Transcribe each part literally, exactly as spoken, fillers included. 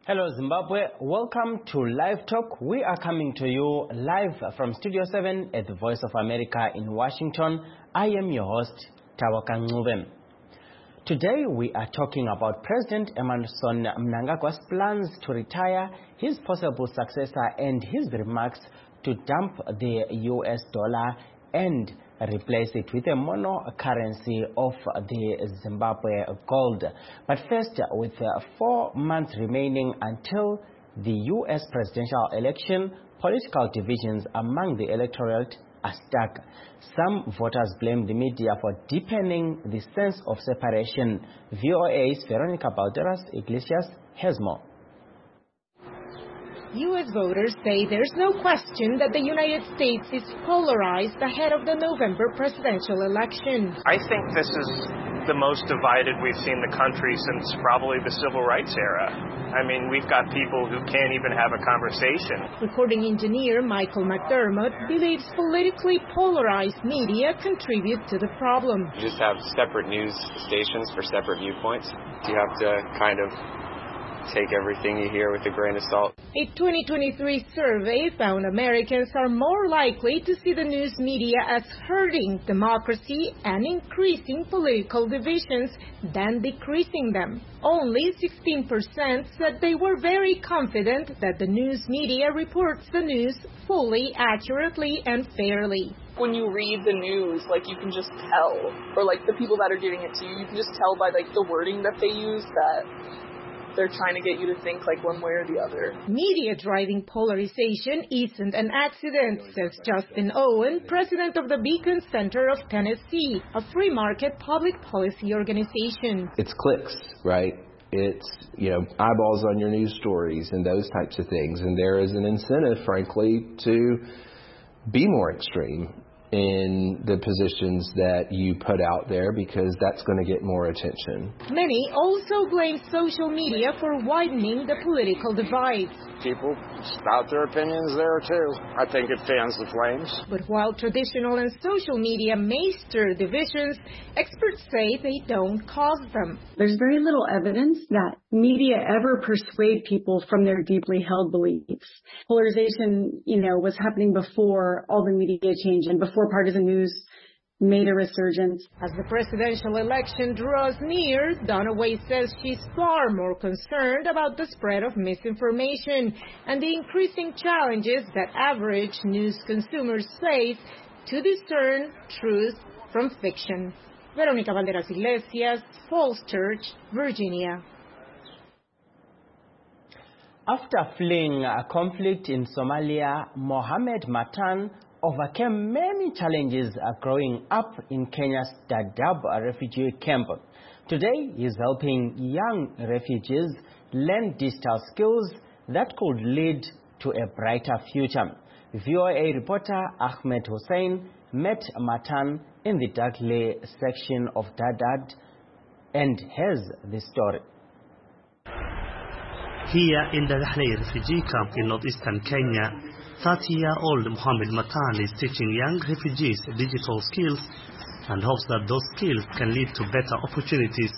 Hello Zimbabwe, welcome to Live Talk. We are coming to you live from Studio seven at the Voice of America in Washington. I am your host, Tawaka Ncube. Today we are talking about President Emmerson Mnangagwa's plans to retire, his possible successor, and his remarks to dump the U S dollar and replace it with a mono currency of the Zimbabwe gold. But first, with uh, four months remaining until the U S presidential election, political divisions among the electorate are stuck. Some voters blame the media for deepening the sense of separation. V O A's Veronica Balderas Iglesias has more. U S voters say there's no question that the United States is polarized ahead of the November presidential election. I think this is the most divided we've seen the country since probably the civil rights era. I mean, we've got people who can't even have a conversation. Recording engineer Michael McDermott believes politically polarized media contribute to the problem. You just have separate news stations for separate viewpoints. You have to kind of take everything you hear with a grain of salt. A twenty twenty-three survey found Americans are more likely to see the news media as hurting democracy and increasing political divisions than decreasing them. Only sixteen percent said they were very confident that the news media reports the news fully, accurately, and fairly. When you read the news, like, you can just tell, or like the people that are giving it to you, you can just tell by like the wording that they use that they're trying to get you to think like one way or the other. Media driving polarization isn't an accident, says Justin Owen, president of the Beacon Center of Tennessee, a free market public policy organization. It's clicks, right? It's, you know, eyeballs on your news stories and those types of things. And there is an incentive, frankly, to be more extreme in the positions that you put out there, because that's going to get more attention. Many also blame social media for widening the political divide. People spout their opinions there too. I think it fans the flames. But while traditional and social media may stir divisions, experts say they don't cause them. There's very little evidence that media ever persuade people from their deeply held beliefs. Polarization, you know, was happening before all the media change and before partisan news made a resurgence. As the presidential election draws near, Dunaway says she's far more concerned about the spread of misinformation and the increasing challenges that average news consumers face to discern truth from fiction. Veronica Balderas Iglesias, Falls Church, Virginia. After fleeing a conflict in Somalia, Mohamed Matan overcame many challenges growing up in Kenya's Dadaab refugee camp. Today, he is helping young refugees learn digital skills that could lead to a brighter future. V O A reporter Ahmed Hussein met Matan in the Dakhli section of Dadaab and has the story. Here in the Dakhli refugee camp in northeastern Kenya, thirty-year-old Mohamed Matan is teaching young refugees digital skills and hopes that those skills can lead to better opportunities.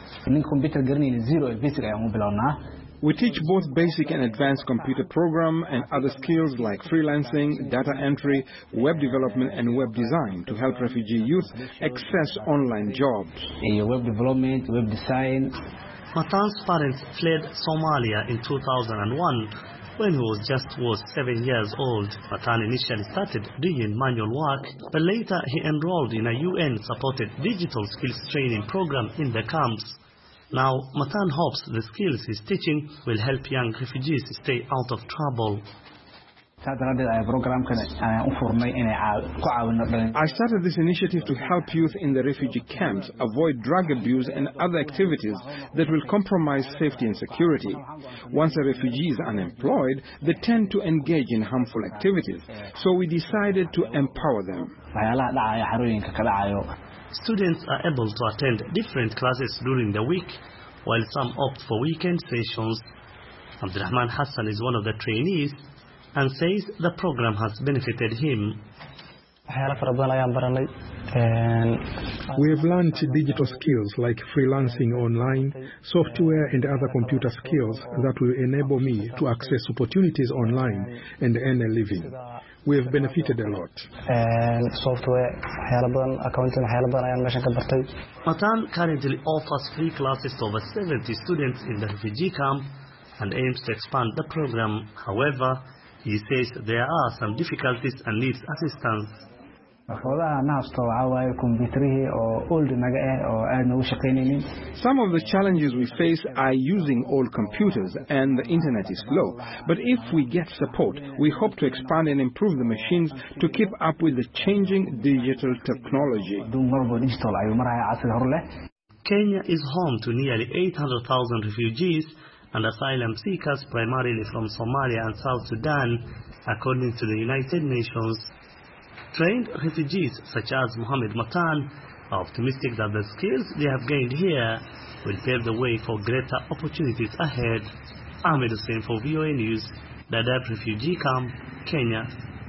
We teach both basic and advanced computer program and other skills like freelancing, data entry, web development, and web design to help refugee youth access online jobs. Web development, web design. Matan's parents fled Somalia in two thousand one. When he was just was seven years old. Matan initially started doing manual work, but later he enrolled in a U N-supported digital skills training program in the camps. Now, Matan hopes the skills he's teaching will help young refugees stay out of trouble. I started this initiative to help youth in the refugee camps avoid drug abuse and other activities that will compromise safety and security. Once a refugee is unemployed, they tend to engage in harmful activities, so we decided to empower them. Students are able to attend different classes during the week, while some opt for weekend sessions. Abdurrahman Hassan is one of the trainees and says the program has benefited him. We have learned digital skills like freelancing online, software and other computer skills that will enable me to access opportunities online and earn a living. We have benefited a lot. Matan currently offers free classes to over seventy students in the refugee camp and aims to expand the program. However, he says there are some difficulties and needs assistance. Some of the challenges we face are using old computers and the internet is slow. But if we get support, we hope to expand and improve the machines to keep up with the changing digital technology. Kenya is home to nearly eight hundred thousand refugees and asylum seekers primarily from Somalia and South Sudan, according to the United Nations. Trained refugees such as Mohammed Matan are optimistic that the skills they have gained here will pave the way for greater opportunities ahead. Ahmed Hussein for V O A News, Dadaab Refugee Camp, Kenya.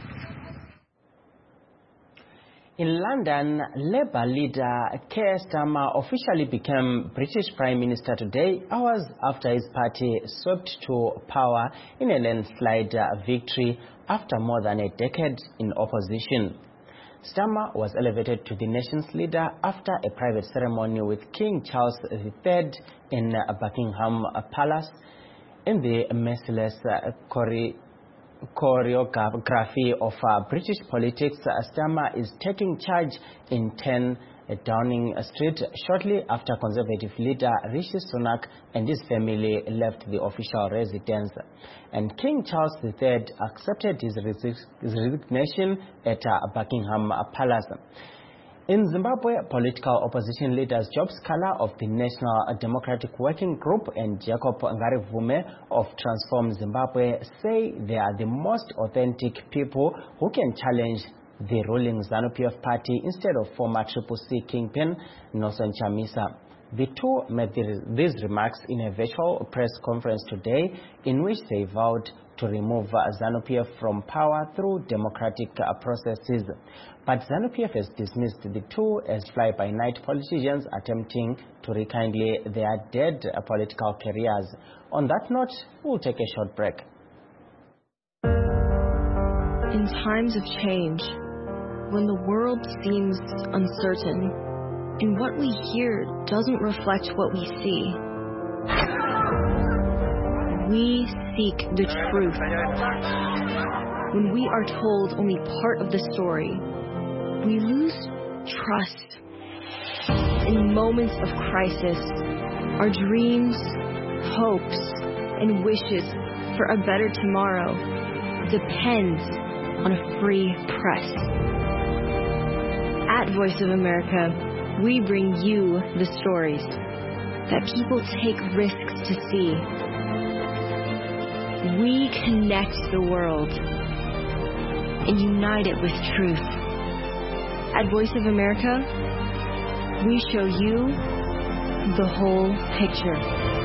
In London, Labour leader Keir Starmer officially became British Prime Minister today, hours after his party swept to power in a landslide victory after more than a decade in opposition. Starmer was elevated to the nation's leader after a private ceremony with King Charles the Third in Buckingham Palace. In the merciless chore choreography of uh, British politics, uh, Starmer is taking charge in ten Downing Street shortly after Conservative leader Rishi Sunak and his family left the official residence. And King Charles the Third accepted his, his resignation at uh, Buckingham Palace. In Zimbabwe, political opposition leaders Job Scala of the National Democratic Working Group and Jacob Ngarivume of Transform Zimbabwe say they are the most authentic people who can challenge the ruling ZANU-P F party instead of former Triple C kingpin Nelson Chamisa. The two made these remarks in a virtual press conference today in which they vowed to remove ZANU-P F from power through democratic processes. But ZANU-P F has dismissed the two as fly-by-night politicians attempting to rekindle their dead political careers. On that note, we'll take a short break. In times of change, when the world seems uncertain, and what we hear doesn't reflect what we see, we seek the truth. When we are told only part of the story, we lose trust. In moments of crisis, our dreams, hopes, and wishes for a better tomorrow depends on a free press. At Voice of America, we bring you the stories that people take risks to see. We connect the world and unite it with truth. At Voice of America, we show you the whole picture.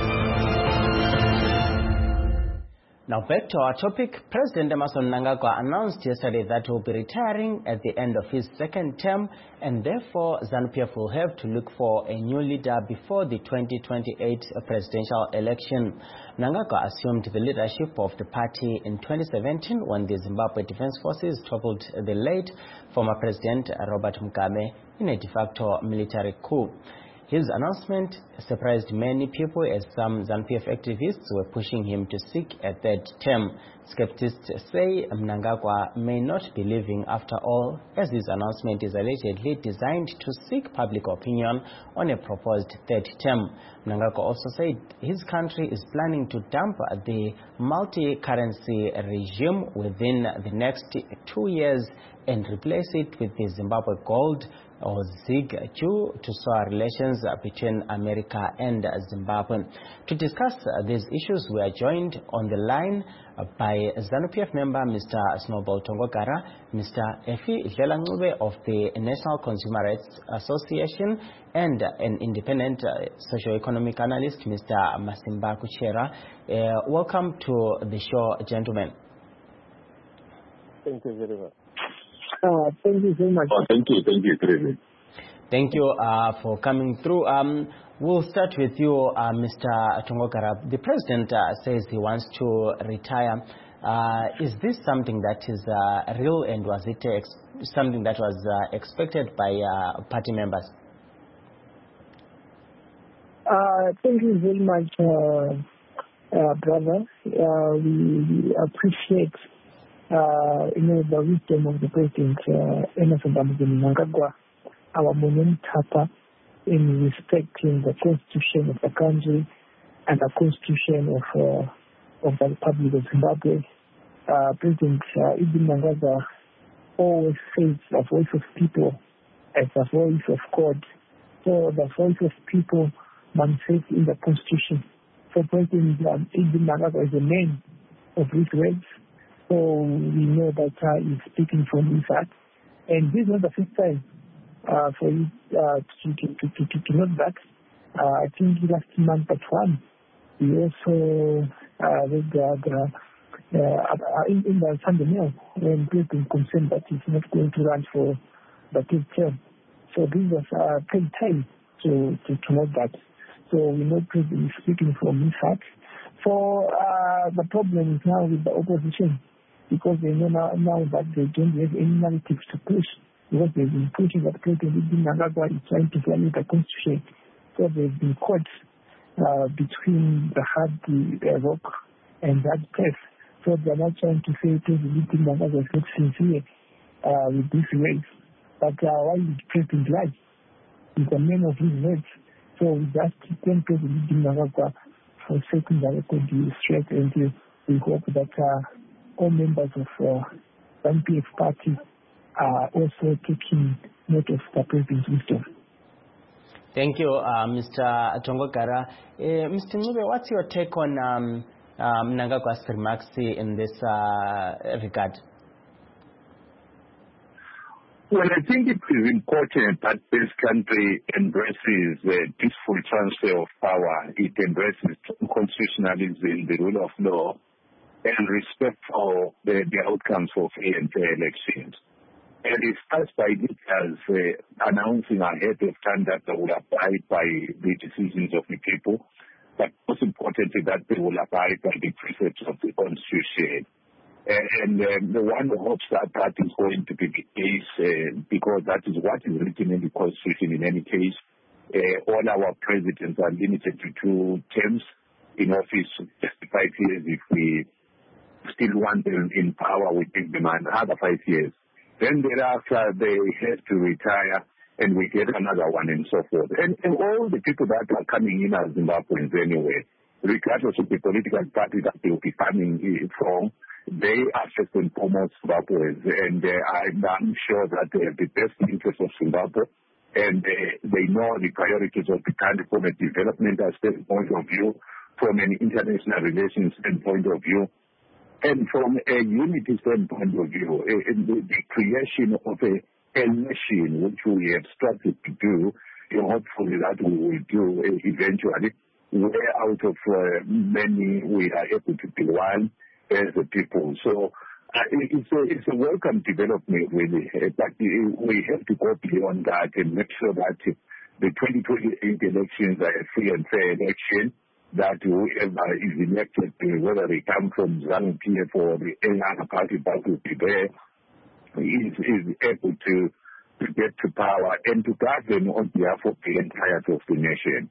Now back to our topic. President Emmerson Mnangagwa announced yesterday that he will be retiring at the end of his second term, and therefore ZANU-P F will have to look for a new leader before the twenty twenty-eight presidential election. Mnangagwa assumed the leadership of the party in twenty seventeen when the Zimbabwe Defense Forces toppled the late former President Robert Mugabe in a de facto military coup. His announcement surprised many people as some ZANU-P F activists were pushing him to seek a third term. Skeptics say Mnangagwa may not be leaving after all, as his announcement is allegedly designed to seek public opinion on a proposed third term. Mnangagwa also said his country is planning to dump the multi-currency regime within the next two years and replace it with the Zimbabwe gold or ZiG due to sour relations between America and Zimbabwe. To discuss these issues, we are joined on the line by ZANU-P F member Mister Snowball Tongogara, Mister Efi Dlelangube of the National Consumer Rights Association, and an independent socio-economic analyst, Mister Masimba Kuchera. Uh, welcome to the show, gentlemen. Thank you very much. Uh, thank you so much. Oh, thank you, thank you, President. Thank you uh, for coming through. Um, we'll start with you, uh, Mister Tongokara. The president uh, says he wants to retire. Uh, is this something that is uh, real, and was it ex- something that was uh, expected by uh, party members? Uh, thank you very much, uh, uh, brother. Uh, we, we appreciate uh, you know, the wisdom of the president, uh, Emmerson Mnangagwa, our Monem Tapa, in respecting the constitution of the country and the constitution of uh, of the Republic of Zimbabwe. Uh, President uh, Ibn Mnangagwa always says the voice of people as the voice of God. So the voice of people manifests in the constitution. So President uh, Ibn Mnangagwa is the man of his words. So we know that uh, he's speaking from his heart. And this is not the first time uh, for you uh, to, to, to, to, to, to note that. Uh, I think last month at one, we also uh, read the, the, uh, in, in the Sunday Mail when President concerned that he's not going to run for the third term. So this was a uh, paid time to, to, to note that. So we know President is speaking from his heart. So uh, the problem is now with the opposition, because they know now, now that they don't have any narratives to push, because they've been pushing that President Ibn Mnangagwa is trying to violate the constitution. So they've been caught uh, between the hard uh, rock and that place. So they're not trying to say President Ibn Mnangagwa is not sincere uh, with these words. But uh, why is President lie? He's a man of his words. So we just thank President Ibn Mnangagwa for setting the record straight, and uh, we hope that uh, all members of uh, the N P F party are also taking note of the President's wisdom. Thank you, uh, Mister Tongokara. Uh, Mister Ncube, what's your take on um, uh, Mnangagwa's remarks in this uh, regard? Well, I think it is important that this country embraces the peaceful transfer of power. It embraces constitutionalism, the rule of law, and respect for the, the outcomes of free and fair elections. And it starts by leaders uh, announcing ahead of time that they will abide by the decisions of the people, but most importantly that they will abide by the precepts of the Constitution. And um, the one hopes that that is going to be the case uh, because that is what is written in the Constitution in any case. Uh, all our presidents are limited to two terms in office, just five years. If we still want them in power, we take them another five years. Then thereafter, they have to retire and we get another one and so forth. And, and all the people that are coming in as Zimbabweans anyway, regardless of the political party that they will be coming from, they are first and foremost Zimbabweans. And uh, I'm sure that they have the best interests of Zimbabwe, and uh, they know the priorities of the country from a development point of view, from an international relations standpoint of view, and from a unity standpoint of view, uh, the, the creation of a, a nation, which we have started to do, you know, hopefully that we will do uh, eventually, where out of uh, many we are able to be one as a people. So uh, it's, a, it's a welcome development, really, uh, but uh, we have to go beyond that and make sure that uh, the twenty twenty-eight elections are a free and fair election, that whoever is elected, uh, whether they come from ZANU P F or the any other party that will be there, is, is able to, to get to power and to govern on behalf of the entirety of the nation.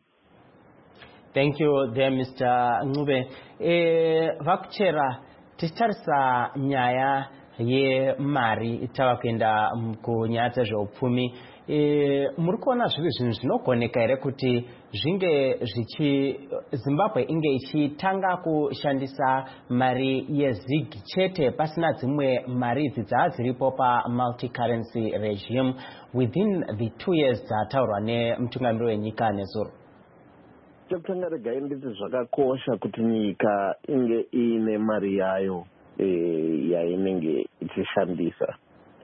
Thank you there, Mister Ncube. Eh, vakuchera tichitarisa nyaya yemari itava kuenda kunyaya dzezveupfumi. E, muri kuona zviri zvinhu zvinogoneka here kuti zvinge zvichi Zimbabwe inge ichitanga kushandisa mari yezig chete pasina dzimwe mari idzi dzava dziripo pa-multi-currency regime within the two years dzataurwa nemutungamiri wenyika nezuro? Chekutanga regai nditi zvakakosha kuti nyika inge ine mari yayo e, yainenge ichishandisa,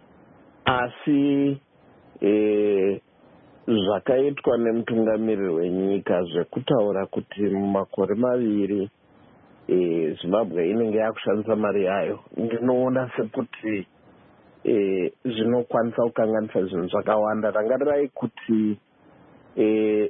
asi e, zvakaitwa nemutungamiriri wenyika zvekutaura kuti mumakore maviri e, Zimbabwe inenge yakushandisa mari yayo, ndinoona sekuti eh, zvinokwanisa kukanganisa zvinhu zvakawanda. Rangarirai kuti eh,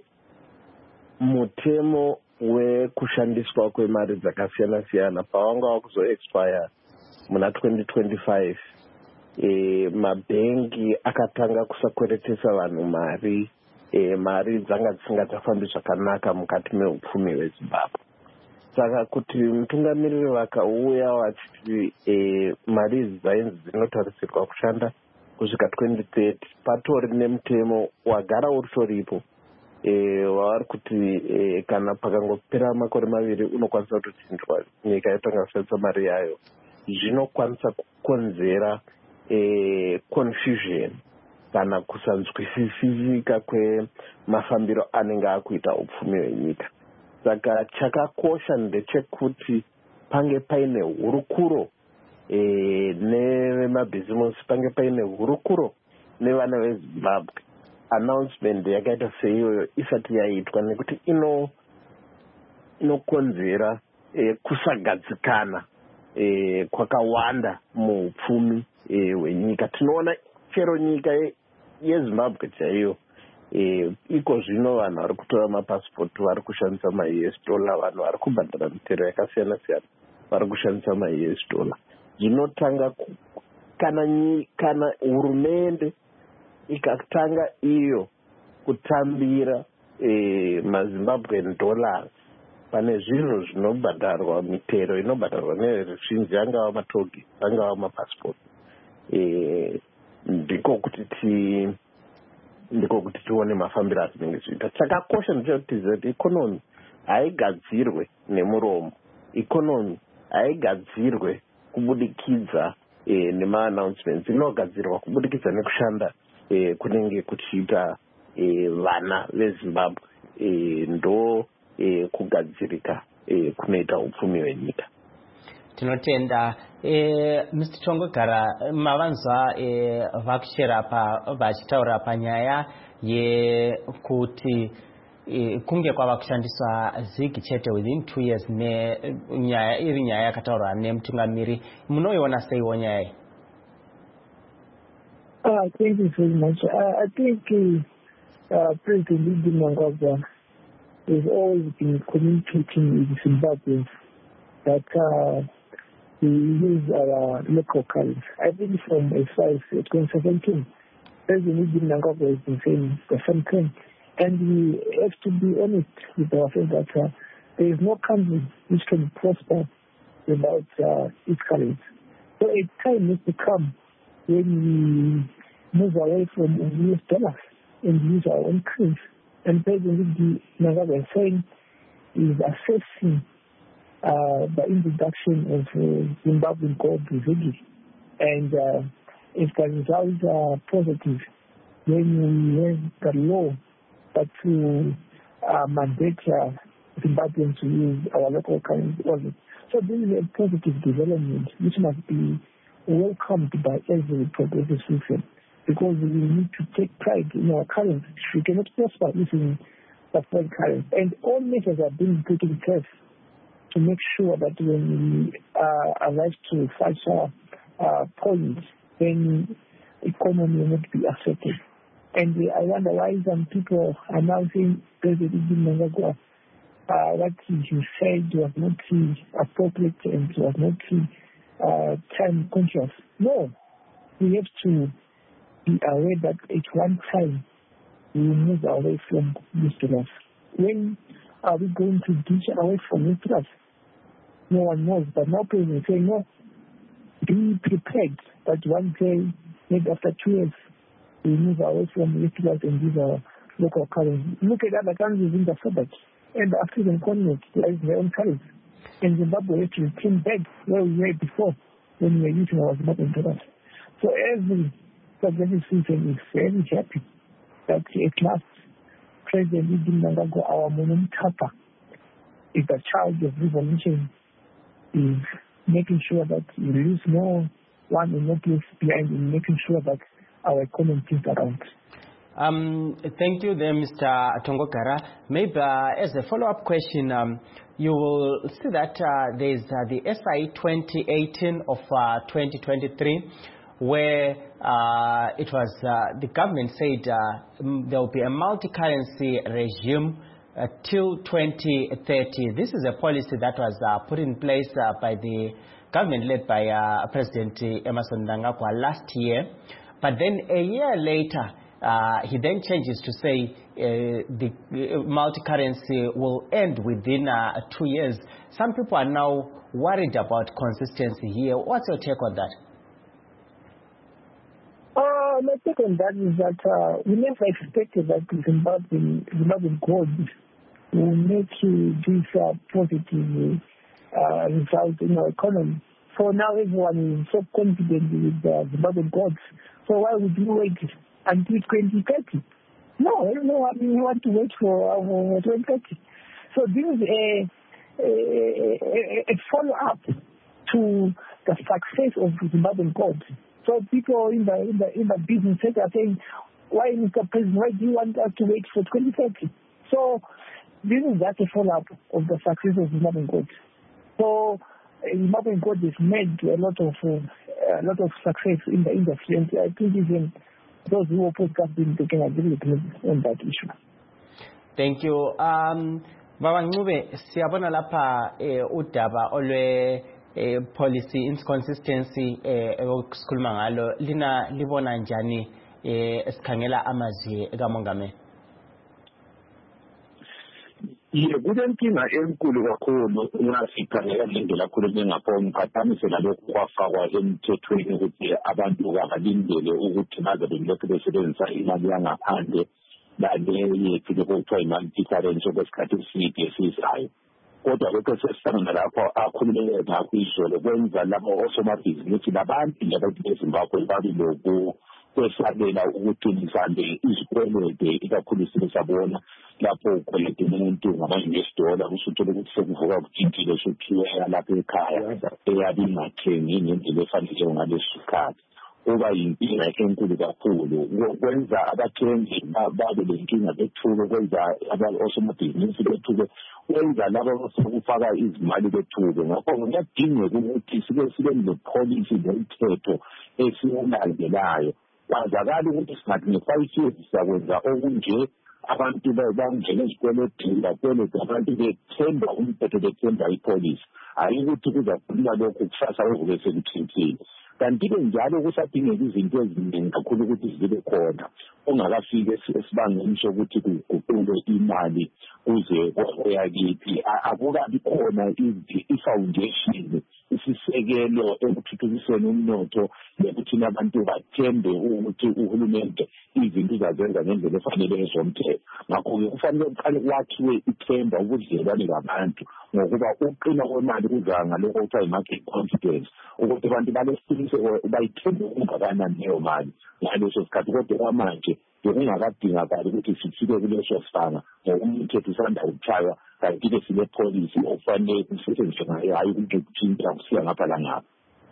mutemo wekushandiswa kwemari dzakasiyana siyana pawanga wakuzoexpire muna twenty twenty-five, eh, mabhengi akatanga kusakweretesa vanhu mari, eh, mari dzanga dzisingachafambi zvakanaka mukati meupfumi hweZimbabwe. Saka kuti mutungamiriri vakauya vachiti eh, mari idzi dzainzi dzinotarisirwa kushanda kusvika twenty thirty, patori nemutemo wagara uritoripo eh, wavari kuti eh, kana pakangopera makore maviri unokwanisa kutochinjwa nyika yotanga kushandisa mari yayo. Zvinokwanisa kukonzera eh, confusion kana kusanzwisisika kwemafambiro anenge akuita upfumi hwenyika. Saka chakakosha ndechekuti pange paine hurukuro e, nevemabhizimusi, pange paine hurukuro nevana veZimbabwe. Announcement yakaita seiyoyo isati yaitwa nekuti ino inokonzera e, kusagadzikana e, kwakawanda muupfumi hwenyika. E, tinoona chero nyika yeZimbabwe chaiyo E, iko zvino vanhu vari kutora mapasipoti vari kushandisa ma-U S dollar, vanhu vari kubhadhara mitero yakasiyana siyana vari kushandisa ma-U S dollar. Zvinotanga kana kana hurumende ikatanga iyo kutambira e, maZimbabwean dollars, pane zvinhu zvinobhadharwa, mitero inobhadharwa neveruzhinji, angava matogi, angava mapasipoti. E, ndiko kuti ti ndiko kuti tione mafambiro azvinenge zviita. Chakakosha ndechekuti kuti ikonomi haigadzirwe nemuromo, ikonomi haigadzirwe kubudikidza e, nema-announcements, inogadzirwa kubudikidza nekushanda e, kunenge kuchiita e, vana veZimbabwe. E, ndo e, kugadzirika e, kunoita upfumi hwenyika. Tinotenda. eh, Mister Tongogara, mavanzwa eh, vakushera pa vachitaura panyaya yekuti eh, kunge kwava kushandiswa zigi chete within two years ne nyaya iri nyaya yakataurwa nemutungamiri, munoiona seiwo nyaya iyi? Uh, thank you very much. Uh, I think uh, uh, President Mnangagwa has always been communicating with Zimbabweans that uh, we use our local currency. I think from as far as twenty seventeen, President Mnangagwa has been saying the same thing. And we have to be honest with ourselves that uh, there is no country which can prosper without uh, its currency. So a time needs to come when we move away from U S dollars and use our own currency. And President Mnangagwa is saying is assessing uh, the introduction of uh, Zimbabwean gold reserves. And uh, if the results are positive, then we have the law but to uh, mandate uh, Zimbabweans to use our local currency only. So this is a positive development which must be welcomed by every progressive citizen, because we need to take pride in our currency. We cannot prosper using the foreign currency. And all measures are being put in place to make sure that when we uh, arrive to such a uh, point, then economy will not be affected. And I wonder why some people are now saying President Mnangagwa, uh, what he said was not appropriate and was not uh, time conscious. No, we have to be aware that at one time we move away from these dollars. When are we going to ditch away from these dollars? No one knows. But now people say, no, be prepared that one day, maybe after two years, we move away from these dollars and use our local currency. Look at other countries in the suburbs and the African continent, like their own currency. And Zimbabwe has to return back where we were before when we were using our Zimbabwean dollars. So every progressive citizen is very happy that at last President Mnangagwa, our Monumtapa, is the child of revolution, is making sure that we lose no one and no place behind, in making sure that our economy is around. Um, thank you there, Mister Tongogara. Maybe uh, as a follow-up question, um, you will see that uh, there is uh, the S I twenty eighteen of uh, twenty twenty-three, where uh, it was, uh, the government said uh, there will be a multi-currency regime uh, till twenty thirty. This is a policy that was uh, put in place uh, by the government led by uh, President Emmerson Mnangagwa last year. But then a year later, uh, he then changes to say uh, the uh, multi-currency will end within uh, two years. Some people are now worried about consistency here. What's your take on that? Uh, my take on that is that uh, we never expected that Zimbabwean, Zimbabwean gold will make this uh, positive uh, result in our economy. So now everyone is so confident with the Zimbabwean gold. So why would you wait until twenty thirty? No, I don't know. I mean, we want to wait for uh, twenty thirty. So this is a, a, a, a follow-up to the success of Zimbabwean gold. So people in the, in the in the business sector are saying, why, Mister President, why do you want us to wait for twenty thirty? So this is just a follow-up of the success of Zimbabwean gold. So Zimbabwean gold has made a lot of uh, a lot of success in the industry, and I think even those who oppose government, they can agree with me on that issue. Thank you. Um, Baba Ncube, siyabona lapha udaba olwe eh, policy inconsistency okusikhuluma ngalo lina libona njani eh, esikhangela amazwi kaMongameli? Ye kulenkinga enkulu kakhulu ngasikhangela indlela khuluma ngapho ngiphathamise nalokho kwafakwa emthethweni ukuthi abantu kabalindele ukuthi baze belokhu besebenzisa imali yangaphandle laleyo yethu lokuthiwa imali-difference okwesikhathi eside esizayo. Kodwa lokho sesihlangana lapho akhulumele ngakho izolo kwenza labo osomabhizinisi labantu labantu beZimbabwe babe loku kwesabela ukuthi mhlawumbe izikwelede ikakhulu sibona lapho ukwelede umuntu ngama-U S dollar usuthole ukuthi sekuvuka kujintile sokhiwa lapho ekhaya eyabe ingathengi ngendlela efanele ngaleso sikhathi. Kuba yinkinga enkulu kakhulu kwenza abathengi babe lenkinga bethuke, kwenza osomabhizinisi bethuke, kwenza laba abafaka izimali bethuke. Ngakho kuyadingeka ukuthi sibe sibe nepolicy nemithetho esiwulandelayo. Kwazakala ukuthi singathi nge-five years sakwenza okunje abantu bangena ezikweletini bakweleta abantu bethemba umthetho bethemba ipolicy. Hayi ukuthi kuzakhuluma lokhu kusasa kuvuke sekuthintile. Kanti-ke njalo kusadingeka izinto eziningi kakhulu ukuthi zibe khona ungakafiki esibangeni sokuthi kuguqulwe imali kuze kwayakithi. Akukabi khona i-foundation, isisekelo ekuthuthukiseni umnotho nokuthi abantu bathembe ukuthi uhulumende izinto uzazenza ngendlela efanele ezomthetho. Ngakho-ke kufanele kuqale kwakhiwe ithemba, ubudlelwane babantu, ngokuba uqina kwemali kuza ngalokho okuthiwa i-market confidence, ukuthi abantu balesiqiniseko bayithembe okungakanani leyo mali ngaleso sikhathi. Kodwa kwamanje bekungakadingakali ukuthi sifike kuleso sibanga ngoba umthetho usanda ukutshaywa, kanti-ke sile-policy okufanele kusetshenziswe ngayo, hayi ukuthi kuthinta kusiya ngapha langapha.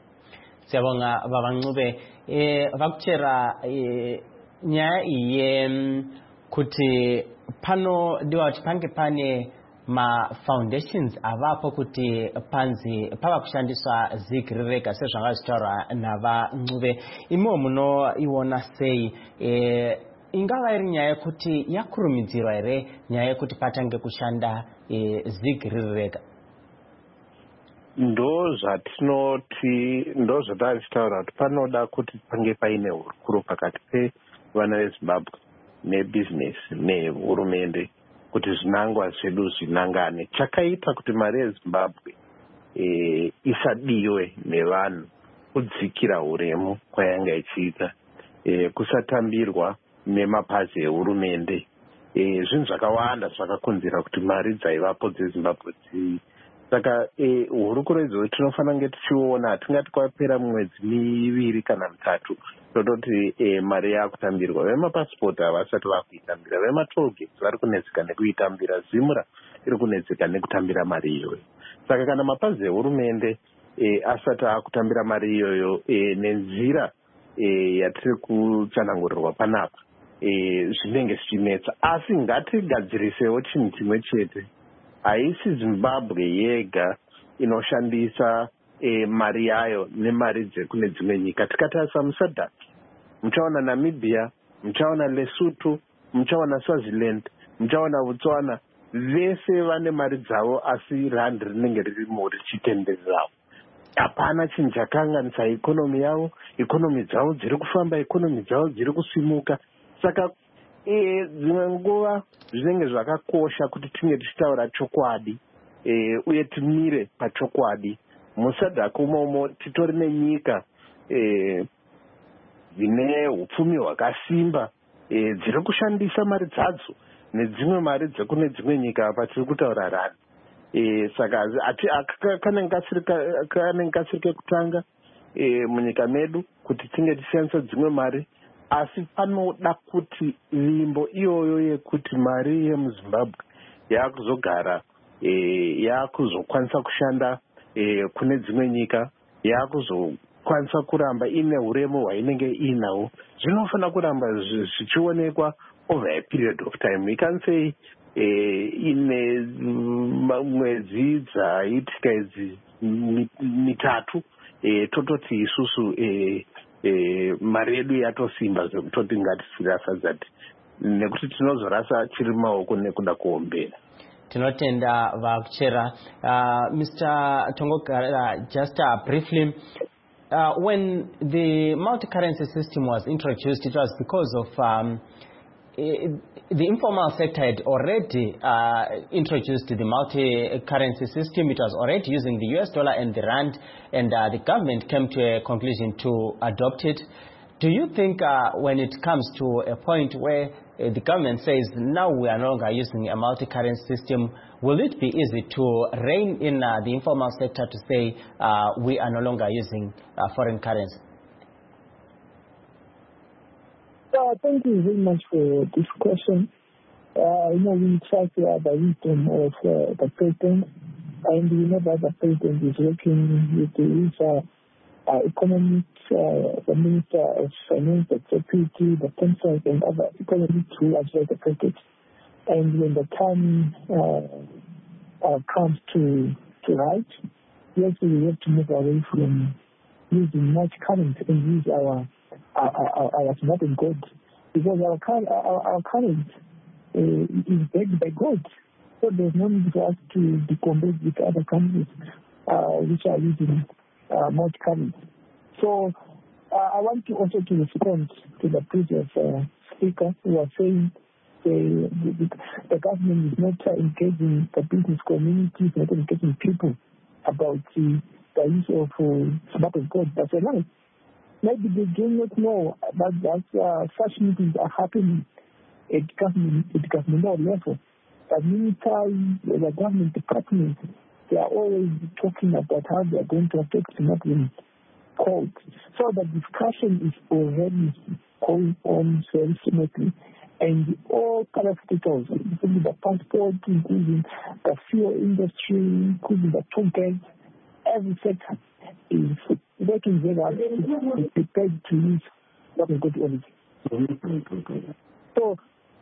Siyabonga Baba Ncube. Eh vakutshera eh nyaya iye kuti pano ndiwathi pange pane ma-foundations avapo kuti panzi pava kushandiswa zigrirega sezvangazvitaurwa nava Ncube. Imo muno iwona sei eh, ingava iri nyaya yekuti yakurumidzirwa here nyaya yekuti patange kushanda eh, zigrirega? Ndo zvatinoti ndo zvatatichitaura kuti panoda kuti pange paine hurukuro pakati pevana veZimbabwe nebhizinesi nehurumende kuti zvinangwa zvedu zvinangane. Chakaita kuti mari yeZimbabwe e, isadiwe nevanhu kudzikira uremu kwayanga ichiita, e, kusatambirwa nemapazi ehurumende. E, zvinhu zvakawanda zvakakonzera kuti mari dzaivapo dzeZimbabwe dzi saka e, hurukuro idzodzo tinofanira kunge tichiona. Hatingati kwapera mwedzi miviri kana mitatu tototi e, mari yakutambirwa. Vemapasipoti havasati vakuitambira, vematolgeti vari kunetseka nekuitambira, Zimura iri kunetseka nekutambira mari iyoyo. Saka kana mapazi ehurumende e, asati akutambira mari iyoyo e, nenzira e, yatiri kutsanangurirwa panapa e, zvinenge zvichinetsa. Asi ngatigadzirisewo chinhu chimwe chete. Haisi Zimbabwe yega inoshandisa e, mari yayo nemari dzekune dzimwe nyika. Tikatarisa musadhak muchaona Namibia, muchaona Lesotho, muchaona Swaziland, muchaona Botswana, vese vane mari dzavo asi rand rinenge ririmo richitendererawo. Hapana chinhu chakakanganisa ikonomi yavo, ikonomi dzavo dziri kufamba, ikonomi dzavo dziri kusimuka. Saka e, dzimwe nguva zvinenge zvakakosha kuti tinge tichitaura chokwadi e, uye timire pachokwadi. Musadhak umomo titori nenyika e, dzine upfumi hwakasimba e, dziri kushandisa mari dzadzo nedzimwe mari dzekune dzimwe nyika apa tiri kutaura rani. E, saka kanenge kasiri kutanga e, munyika medu kuti tinge tishandisa dzimwe mari, asi panoda kuti vimbo iyoyo yekuti mari yemuZimbabwe yaakuzogara e, yaakuzokwanisa kushanda e, kune dzimwe nyika, yaakuzokwanisa kuramba ine uremu hwainenge inawo, zvinofanira kuramba zvichionekwa over a period of time. We can say eh, ine mwedzi dzaitika idzi mitatu eh, tototi isusu eh, eh, mari yedu yatosimba zvekutoti ngatisirasa zati nekuti tinozorasa chiri maoko nekuda kuombera. Tinotenda vakuchera. Uh, Mister Tongogara, uh, just uh, briefly, uh, when the multi-currency system was introduced, it was because of um, the informal sector had already uh, introduced the multi-currency system. It was already using the U S dollar and the rand, and uh, the government came to a conclusion to adopt it. Do you think uh, when it comes to a point where uh, the government says now we are no longer using a multi-currency system, will it be easy to rein in uh, the informal sector to say uh, we are no longer using uh, foreign currency? Uh, thank you very much for this question. Uh, you know, we try to have the wisdom of uh, the president, and we know that the president is working with the uh, uh, economic, uh, the Minister of Finance, the Deputy, the Council, and other economic tools as well as the president. And when the time uh, uh, comes to to write, yes, we have to move away from using much current and use our our, our, our smart and gold, because our our, our current uh, is backed by gold. So there's no need for us to be compared with other countries uh, which are using uh, much currency. So uh, I want to also to respond to the previous uh, speaker who was saying the, the, the government is not uh, engaging the business community, not engaging people about the, the use of uh, smart and gold. That's a lie. Maybe they do not know that, that uh, such meetings are happening at government, at governmental level. The military, the government departments, they are always talking about how they are going to affect smuggling codes. So the discussion is already going on very smoothly. And all parastatals, including the passport, including the fuel industry, including the toll gates, every sector is working very hard to be prepared to use what is good origin. So,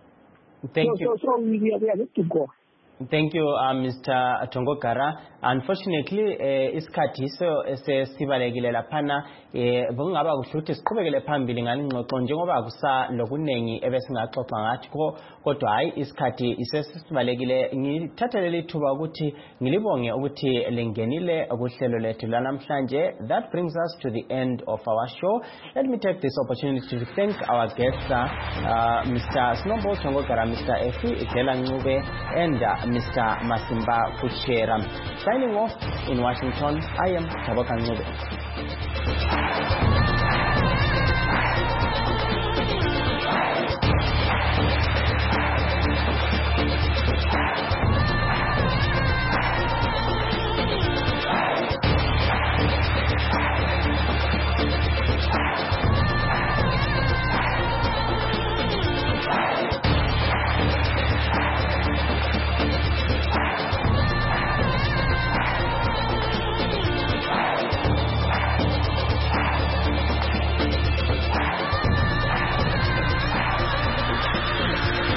Thank so, you. So, so we are ready to go. Thank you, uh, Mister Tongogara. Unfortunately, isikhathi iso esesibalekile laphana bekungaba kuhle ukuthi siqhubekele phambili ngani ngxoxo njengoba kusa lokunengi ebesingaxoxa ngathi kodwa hayi isikhathi isesibalekile. Ngithatha leli thuba ukuthi ngilibonge ukuthi lingenile kuhlelo lethu lanamhlanje. That brings us to the end of our show. Let me take this opportunity to thank our guests, uh, Mister Snowball Tongogara, Mister Effie Ncube, and uh, Mister Masimba Kuchera. Signing off in Washington, I am Taboka Ncube.